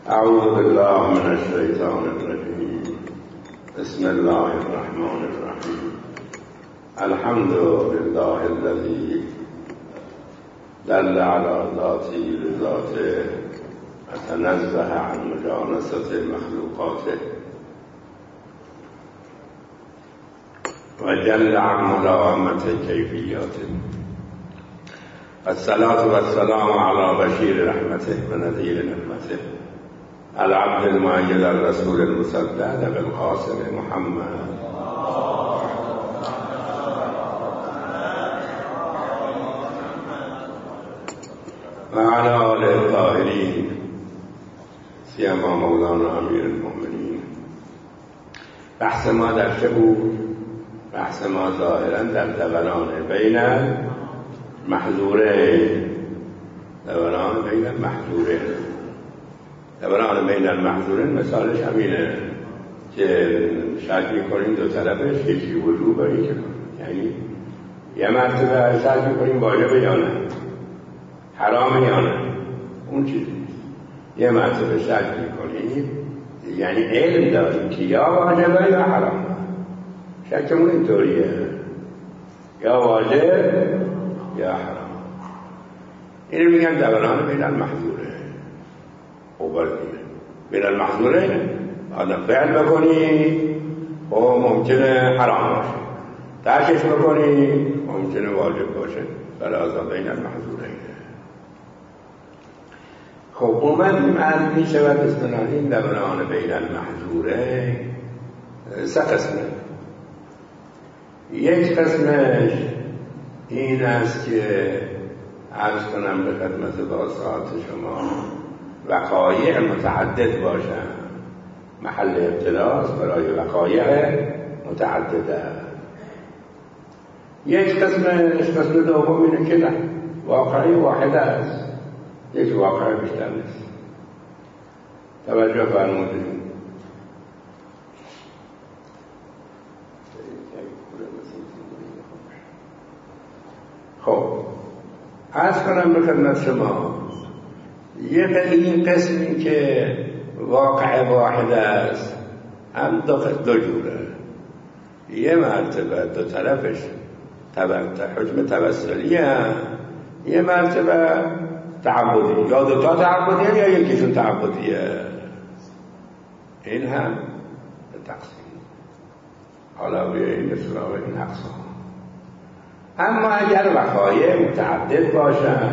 اعوذ بالله من الشیطان الرجیم. بسم الله الرحمن الرحیم. الحمد لله الذي دل على ذاته بذاته وتنزه عن مجانسة مخلوقاته وجل عن ملائمة كيفياته. الصلاة والسلام على بشير رحمته ونذير نعمته العبد المؤيد الرسول المصدق بالقاسم محمد وعلى آله الطاهرين سيما مولانا امیر المؤمنین. بحث ما در چه بود؟ بحث ما ظاهرا در دوران بین المحظورین. دوران بین المحظورین. دوران بین المحظورین مثالش همینه که شک می‌کنیم دو طرفش یکی وجوب و یکی یعنی یه مرتبه شک می‌کنیم واجبه یا نه، حرامه یا نه، اون چیزی یه مرتبه شک می‌کنیم یعنی علم داریم که یا واجبه یا حرامه. شکمون اینطوریه، یا واجب یا حرام. اینو میگن دوران بین المحظوره. اوبر بین المحظوره آدم فعل بکنی و ممکنه حرام باشه، ترکش بکنی ممکنه واجب باشه. فلازا بین المحظوره. خب اومدیم از می شود اصطلاحی دوران بین المحظوره سه قسمه. یک قسمش این است که عرض کنم به خدمت باسات شما وقایع متعدد باشن، محل ابتلاس برای وقایع متعدده. یک قسمش قسم دوم اینه که نه، واقعی واحده است، یک واقع بیشتر نیست. توجه فرمودید. خب عرض کنم به خدمت شما این قسمی که واقع واحد است هم دو جوره. یه مرتبه دو طرفش حکم توسلی هم، یه مرتبه تعبدی، یا دوتا تعبدی هم یا یکیشون تعبدیه. این هم تقسیم. حالا بیاییم به سراغ این اقسام. اما اگر وقایع متعدد باشن،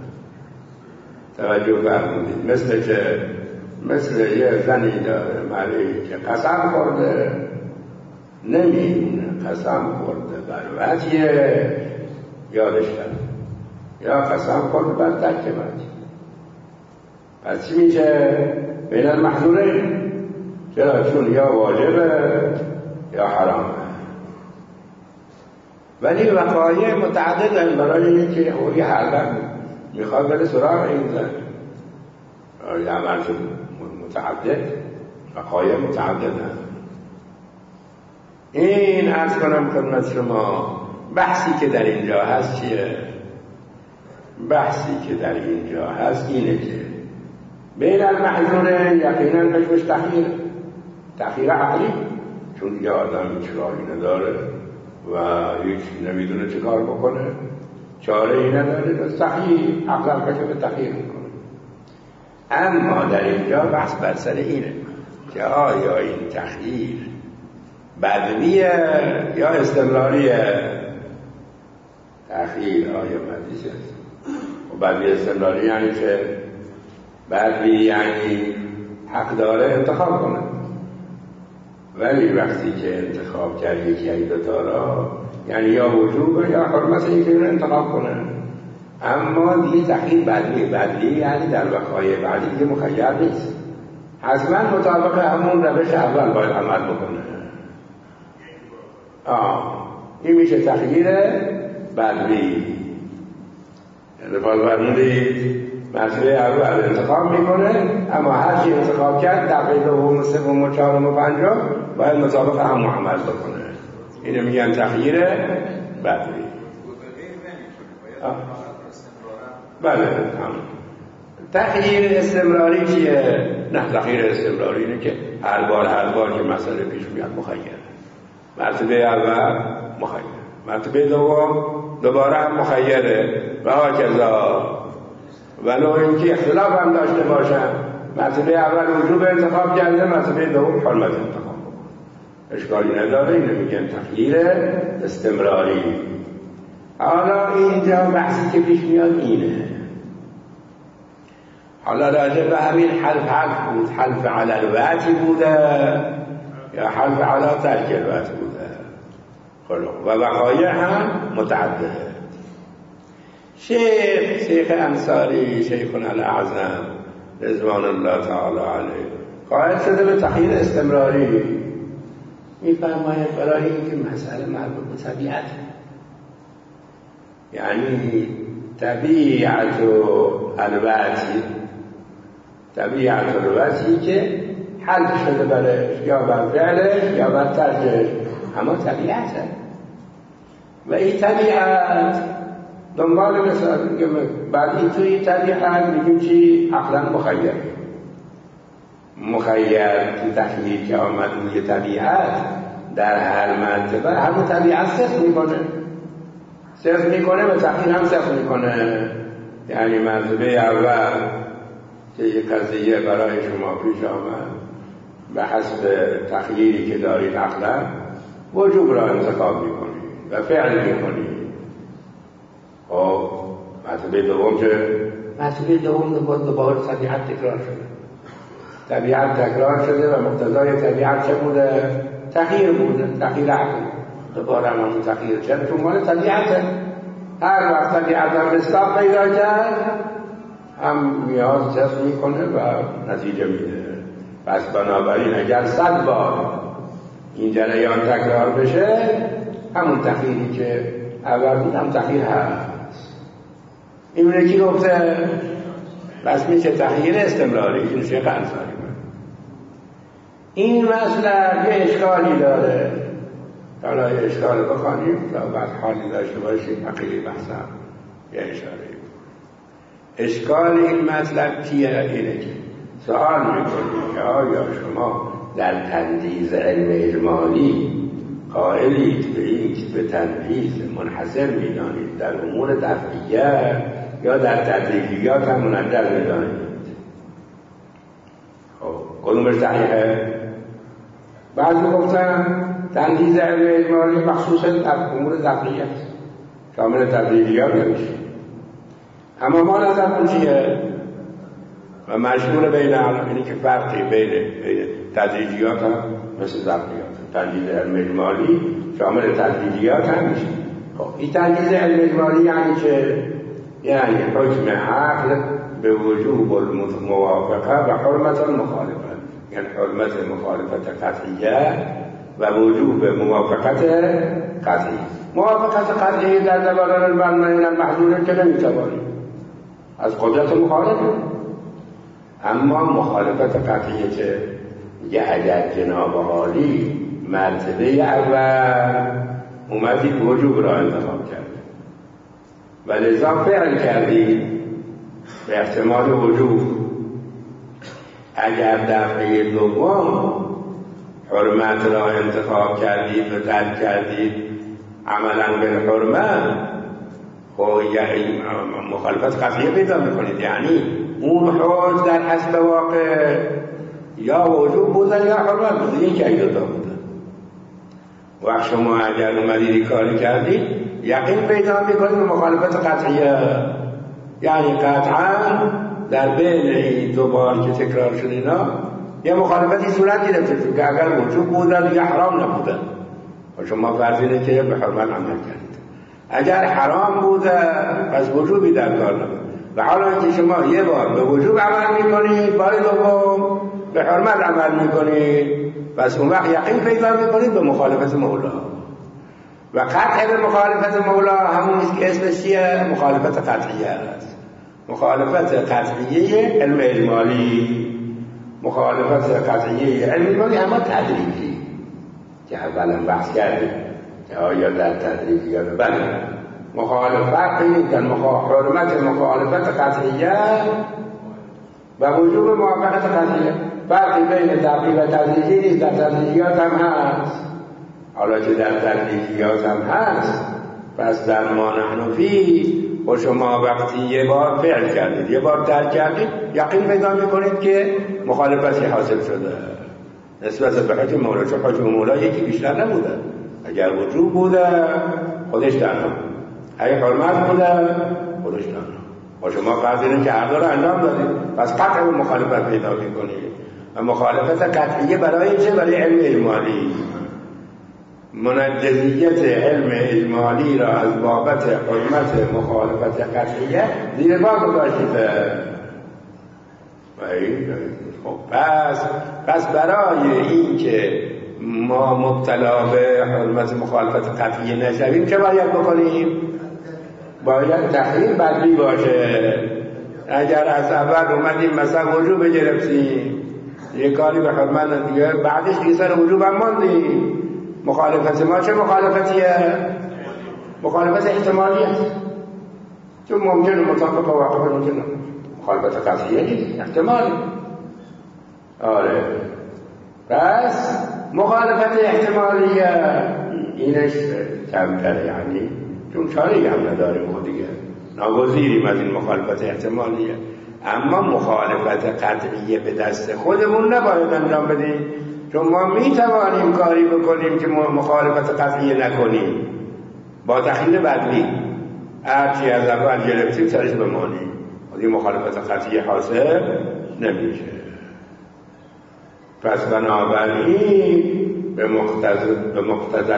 توجه فرمودید، مثل یه زنی داره مردی که قسم خورده نمیمونه، قسم خورده بر وجیه یادش کرد، یا قسم خورده بر ترک وجیه. پس چی میشه؟ بین المحظوره. چرا؟ چون یا واجبه یا حرامه. ولی وقایع متعدد برای اینکه اولی هر وقت میخواد بره سراغ این زن یا عمل متعدد، وقایع متعدد هست. این عرض کنم خدمت شما بحثی که در اینجا هست چیه؟ بحثی که در اینجا هست اینه که بین المحظوره یقینا حکمش تخییر عقلی، چون دیگه آدم هیچ راهی نداره و هیچ نمیدونه چه کار بکنه، چاره ای نداره، تخییر عقل حکم تخییر میکنه. اما در اینجا بحث بر سر اینه که آیا این تخییر بدویه یا استمراریه؟ تخییر آیا بدویه؟ و بدوی استمراری یعنی که بدوی یعنی حق داره انتخاب کنه، ولی وقتی که انتخاب کرد یکی از دوتا را یعنی یا وجوب یا حرمت اینکه اینو انتخاب کنه. اما دیگه تخییر بدلی یعنی در وقایع بعدی دیگه مخیر نیست، حتما مطابق همون روش اول باید عمل بکنه. این میشه تخییر بدلی. یعنی باز فرمودید مسئله اول انتخاب میکنه، اما هر چی انتخاب کرد دقیقه دوم و سوم و چهارم و پنجم باید مطابق همون عمل بکنه. اینو میگن تخییر بدلی. بله تغییر استمراری چیه؟ نه، تغییر استمراری اینه که هر بار که مسئله پیش میاد مخیره. مرتبه اول مخیر، مرتبه دوم دوباره هم مخیره و هاکذا. ولو اینکه اختلاف هم داشته باشن، مرتبه اول وجوب انتخاب کرده، مرتبه دوم حرمت انتخاب بکنه، اشکالی نداره. اینو میگن تغییر استمراری. حالا اینجا بحثی که پیش میاد اینه، حالا راجع به همین حلف بود، حلف علی الوعد بوده یا حلف علی ترک الوعد بوده. و وقایع هم متعدده. شیخ انصاری، شیخنا الاعظم رضوان الله تعالی علیه، قائل شده به تغییر استمراری. میفرماید برای اینکه مسئله مربوط به طبیعت، یعنی طبیعت الوعدی که حل شده برش یا بر فعلش یا بر ترکش، اما طبیعته. و این طبیعت دنبال مثال میگم، بعد این توی طبیعت میگیم چی؟ عقلا مخیر تو تخییر که آمد روی طبیعت در هر منطقه همون طبیعت صرف میکنه و تخییر هم صرف میکنه. یعنی منطقه اول که یک قضیه برای شما پیش آمد، به حسب تخییری که دارید عقلا وجوب را انتخاب میکنید و فعل میکنید. خب مرتبه دوم دوباره طبیعت تکرار شده. طبیعت تکرار شده و مقتضای طبیعت چه بوده؟ تغییر بوده، تغییر عقل. دوباره همون تغییر چه؟ چون مال طبیعته. هر وقت طبیعت هم اصلاح پیدا کرد، هم نیاز جذب میکنه و نتیجه میده. پس بنابراین اگر 100 بار این جریان تکرار بشه، همون تغییری که اول بود هم تغییر هست. این کی گفته؟ بس میشه تغییر استمراری. این شیخ انصاری. این مسئله یه اشکالی داره، حالا یه اشکال بخوانیم تا بعد حالی داشته باشیم حقیقی بحثم یه اشاره. اشکال این مطلب چیه؟ اینه که سوال میکنیم که آیا شما در تندیز علم اجمالی قائلید به این به تندیز منحصر میدانید در امور دفعیه یا در تدریجیات هم منجر میدانید؟ خب کدومش صحیحه؟ بعضی گفتن تندیز علم اجمالی مخصوصا در امور دفعیه شامل تدریجیات نمیشه. اما ما نظرمون چیه؟ و مشهور بین اینی که فرقی بین تدریجیات هم مثل ضبطیات. تندیز علم اجمالی شامل تدریجیات هم میشه. خب این تندیز علم اجمالی یعنی چه؟ یعنی حکم عقل به وجوب الموافقه و حرمت المخالفه، یعنی حرمت مخالفت قطعیه و وجوب موافقت قطعی. موافقت قطعی در دوران المنعین المحظور که نمیتوانیم از قدرت مخالفه. اما مخالفت قطعی که یه اگر جناب عالی مرتبه اول اومدید وجوب را انتخاب کرد و لذا فعل کردید به احتمال وجوب، اگر دفعه دوم حرمت را انتخاب کردید و ترک کردید عملا به حرمت، خب یعنی مخالفت قطعی پیدا میکنید. یعنی اون حکم در حسب واقع یا وجوب بودن یا حرمت بودن، یکی از دو تا بودن. وقت شما اگر اومدید کاری کردید یقین پیدا میکنید به مخالفت قطعیه، یعنی قطعا در بین این دو بار که تکرار شد اینا یه مخالفتی صورت گرفته، چون که اگر وجوب بودن یا حرام نبودن و شما فرض اینه که به حرمت عمل کردید. اگر حرام بوده پس وجوبی در کار نبود. و حالا که شما یه بار به وجوب عمل میکنید، بار دوم به حرمت عمل میکنید، پس اون وقت یقین پیدا میکنید به مخالفت مولا. و قطع به مخالفت مولا همون که اسمش چیه؟ مخالفت قطعیه است. مخالفت قطعیه علم اجمالی، مخالفت قطعیه علم اجمالی اما تدریجی که اولا بحث کردیم که آیا در تدریجی یا بله. مخالفت در حرمت مخالفت قطعیه و وجوب موافقت قضیه. فرقی بین تقلید و تدریجی نیست، در تدریجیات هم هست. حالا که در تدریجیات هم هست، پس در ما نحن فی و شما وقتی یه بار فعل کردید یه بار ترک کردید یقین پیدا میکنید که مخالفتی حاصل شده نسبت به حکم مولا، چون حکم مولا یکی بیشتر نبوده. اگر وجوب بوده خودش تنها، اگه حرمت بوده خودش تنها. و شما فرض اینه که هر دو رو انجام دادید، پس قطع مخالفت پیدا میکنید. و مخالفت قطعیه برای چه؟ برای علم اجمالی. منجزیت علم اجمالی را از بابت حرمت مخالفت قطعیه زیر بار گذاشته. خب پس برای این که ما مبتلا به حرمت مخالفت قطعیه نشویم چه باید بکنیم؟ باید تحریم بدلی باشه. اگر از اول اومدیم مثلا وجوب گرفتیم یه کاری به حرمت دیگه، بعدش دیگه سر وجوب هم ماندیم، مخالفت ما چه مخالفتیه؟ مخالفت احتمالی است، چون ممکنه مطابق واقع ممکنه مخالفت قطعیه نیست، احتمالی. آره پس مخالفت احتمالیه اینش کمتره، یعنی چون چاره‌ای هم نداریم ما دیگه، ناگزیریم از این مخالفت احتمالیه. اما مخالفت قطعیه به دست خودمون نباید انجام بدیم، چون ما میتوانیم کاری بکنیم که مخالفت قطعیه نکنیم با تخییر بدلی. هرچی از اول گرفتیم سرش بمانیم، این مخالفت قطعیه حاصل نمیشه. پس بنابراین به مقتضی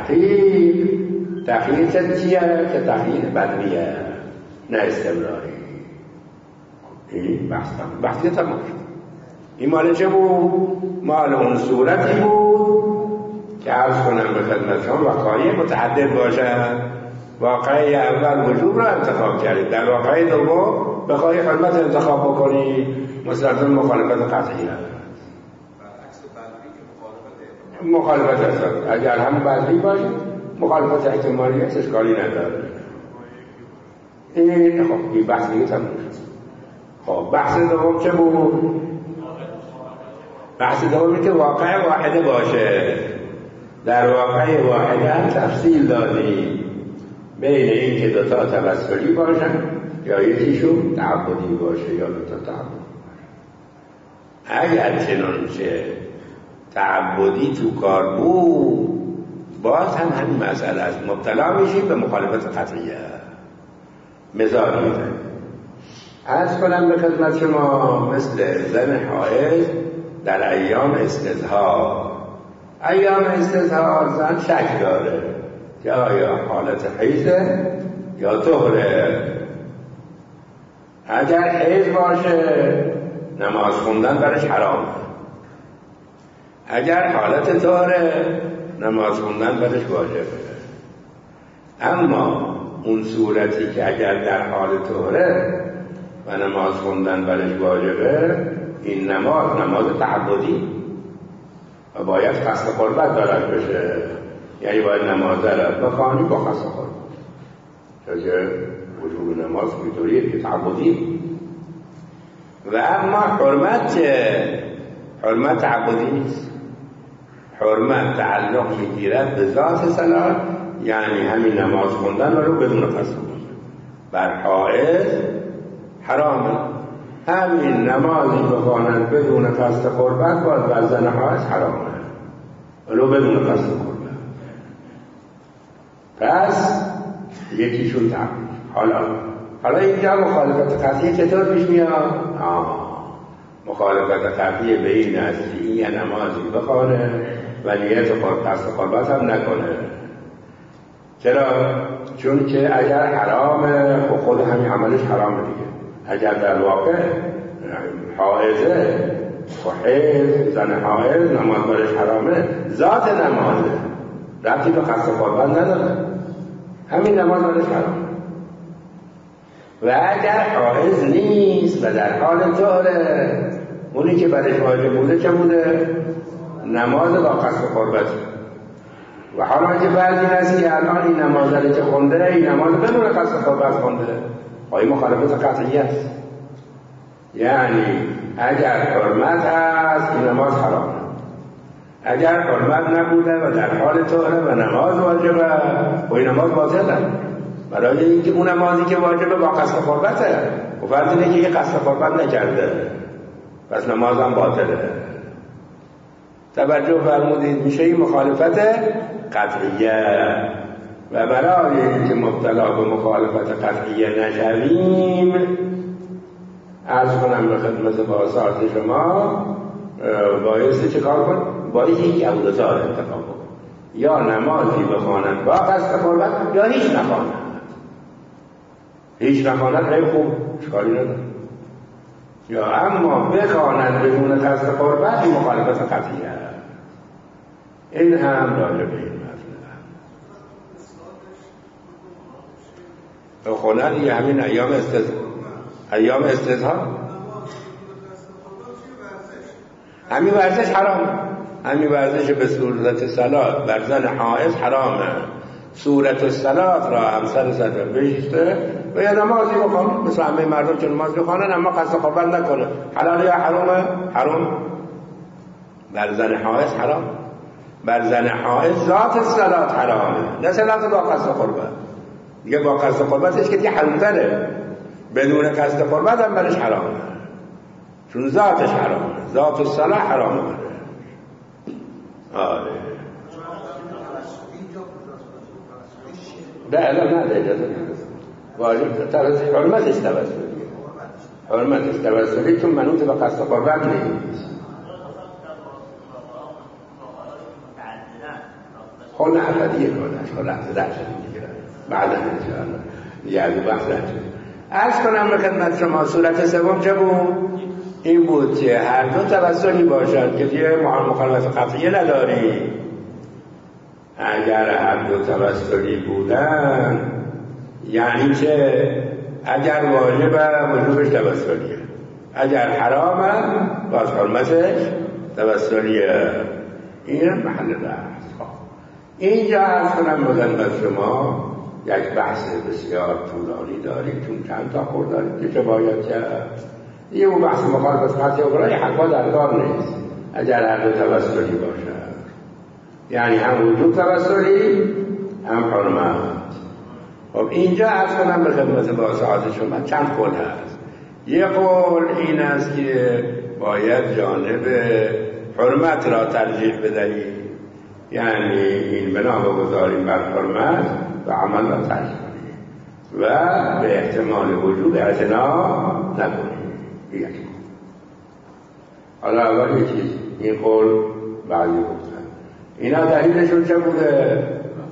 تخییر چیه؟ که تخییر بدلیه نه استمراری. این بحثی تمام شد. این مال چه بود؟ مال اون صورتی بود که عرض کنم به خدمتشان وقایع متعدد باشن. واقعی اول وجوب را انتخاب کردید، در واقعی دوم بخواهی حرمت انتخاب بکنی مستلزم مخالفت قطعی هست. مخالفت هست. اگر هم بدلی باشی مخالفت احتمالی هست، اشکالی نداره. این خب این بحث دیگه تموم شد. خب بحث دوم چه بود؟ بحث دومی که واقع واحده باشه. در واقع واحده هم تفصیل دادیم بین این که دوتا توسلی باشن یا یکیشون تعبدی باشه یا دوتا تعبدی باشه. اگر چنانچه تعبدی تو کار بود باز هم همین مسئله است، مبتلا میشیم به مخالفت قطعیه. مثال میزنیم، عرض کنم به خدمت شما مثل زن حائض در ایام استظهار. ایام استظهار زن شک داره که آیا حالت حیضه یا طهره. اگر حیض باشه نماز خوندن برش حرامه، اگر حالت طهره نماز خوندن برش واجبه. اما اون صورتی که اگر در حال طهره و نماز خوندن برش واجبه، این نماز تعبدی و باید قصد قربت دارد بشه، یعنی باید نماز را بخوانی با قصد قربت، چون وجوب نماز اینطوریه که تعبدی. و اما حرمت تعبدی نیست، حرمت تعلق میگیرد به ذات صلاح، یعنی همین نماز خوندن رو بدون قصد قربت بر حائض حرامه. همین نمازی بخوانند بدون قصد قربت باز بر زن حائض حرامه، ولو بدون قصد قربت. پس یکیشون تعبیر. حالا اینجا مخالفت قطعی چطور پیش میاد؟ مخالفت قطعی به این است که این نمازی بخوانه و نیت قصد قربت هم نکنه. چرا؟ چون که اگر حرامه خود همین عملش حرامه دیگه. اگر در واقع حائضه و حیض زن حائض نماز برش حرامه، ذات نمازه ربطی به قصد قربت نداره، همین نماز برش حرامه. و اگر حائض نیست و در حال طهره، اونی که برش واجب بوده چه بوده؟ نماز با قصد قربت. و حالا که بعضی هست که الان این نماز رو که خونده این نماز بدون قصد قربت خونده، این مخالفت قطعی است. یعنی اگر حرمت هست این نماز حرامه، اگر حرمت نبوده و در حال طهره و نماز واجبه و این نماز باطله، برای اینکه اون نمازی که واجبه با قصد قربته و فرض اینه که یه قصد قربت نکرده پس نمازم باطله. توجه فرمودید، میشه این مخالفت قطعیه و برای اینکه مبتلا به مخالفت قطعیه نشویم عرض کنم به خدمت بازارت شما بایستی چه کار کن؟ بایستی یک او دو تا انتخاب کن، یا نمازی بخواند با قصد قربت یا هیچ نخواند. هیچ نخواند خیلی خوب، اشکالی نداره، یا اما بخواند بدون قصد قربت این مخالفت قطعیه. این هم راجع به این مسئله خوندن یه همین ایام استضحا همین ورزش حرامه، همین ورزش به صورت صلات بر زن حائض حرامه. صورت صلات را همسر صدر بشته و یا نمازی بخوان مثل همه مردم که نماز بخوانن اما قصد قربت نکنه، حلال یا حرامه؟ حرام. بر زن حائض حرام، بر زن حائض ذات صلات حرامه، نه صلات با قصد قربت. دیگه با قصد قربتش که دیگه حرامتره، بدون قصد قربت هم برش حرامه، چون ذاتش حرامه، ذات الصلاة حرامه برش. آره نه اجازه واجب توسلی، حرمتش توسلی، حرمتش توسلی چون منوط به قصد قربت نیست. خود احفادیه کنش خود لحظه در شدید دیگه بعدا انشاءالله یعنی بحث نشد. عرض کنم به خدمت شما صورت سوم چه بود؟ این بود که هر دو توسلی باشد که یه مخالفت قطعیه نداری. اگر هر دو توسلی بودن یعنی که اگر واجبه وجوبش توسلیه، اگر حرامه باز حرمتش توسلیه. این محل بحث. اینجا عرض کنم به خدمت شما یک بحث بسیار طولانی داریم چون چند تا خورد داریم که چه باید کرد. یه اون بحث مخالفت قطعی و برای حقا در کار نیست اگر هر دو توسلی باشد، یعنی هم وجود توسلی هم حرمت. خب اینجا عرض کنم به خدمت بازارت شما چند قول هست. یه قول این است که باید جانب حرمت را ترجیح بدهیم، یعنی این بنا بگذاریم بر حرمت و عمل را ترک کنیم و به احتمال وجود اعتنا نکنیم. یک حالا اول یک چیز این قول بعضی گفتن اینا دلیلشون چه بوده؟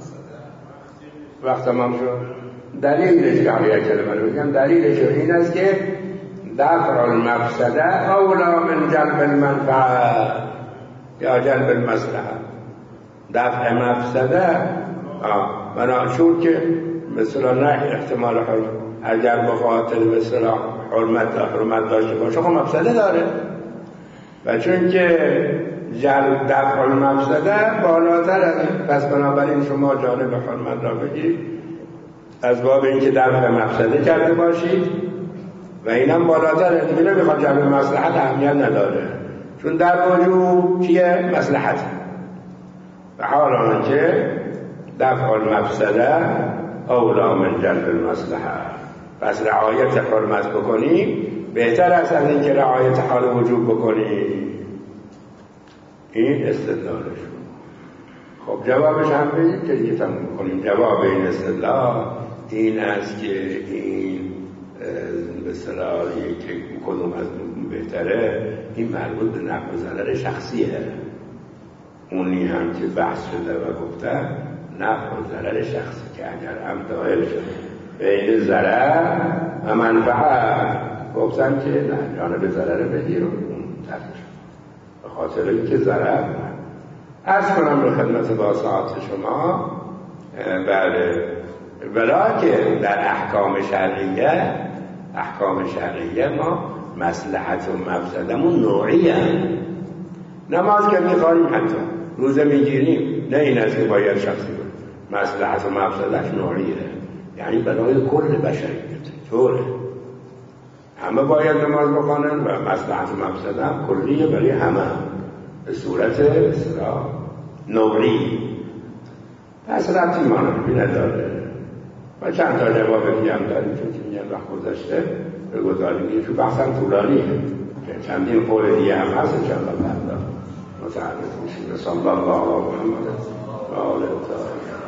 وقت تمام شد. دلیلش که یک کلمه رو بگم، دلیلشون این است که دفع المفسده اولا من جلب المنفعه یا جلب المصلحه. دفع مفسده مناشور که مثلا نه احتمال حرمت، اگر به خاطر مثلا حرمت داشته باشه خب مفسده داره و چون که دفع المفسده بالاتر از این، پس بنابراین شما جانب حرمت را بگیرید از باب اینکه دفع مفسده کرده باشید و اینم بالاتر دیگه نمیخواد جلب مصلحت اهمیت نداره چون در وجود چیه؟ مصلحت. و حالا که دفع المفسده اولا من جلب المصلحه، پس رعایت حرمت بکنیم بهتر است از اینکه رعایت حال وجوب بکنیم. این استدلالش. خب جوابش هم بگید که دیگه تموم بکنیم. جواب این استدلال این است که این به اصطلاحی که کدوم از بهتره این مربوط به نفع و ضرر شخصیه. اونی هم که بحث شده و گفته نفع و ضرر شخصی که اگر هم دائر شده بین ضرر و منفعه گفتم که نه جانب ضرر بگیر و اون ترک شد به خاطر اینکه ضرر. عرض کنم به خدمت با ساعت شما بله ولیکن در احکام شرعیه ما مصلحت و مفسدمون نوعیه. نماز که میخواریم حتی روزه میگیریم نه این است که باید شخصی بود، مصلحت و مفسدش نوعیه، یعنی برای کل بشریت طوره. همه باید نماز بخونن و مصلحت مقصد هم کلیه برای همه به صورت اصلاح نوری. پس ربطی مانوی نداره. و چند تا جواب دیگه هم داریم چون که میگن وقت گذاشته به گذاریم دیگه چون بحثم طولانیه که چندین قول دیگه هم هست انشاءالله فردا متعرض میشیم. صلی الله علی محمد و آله الطاهرین.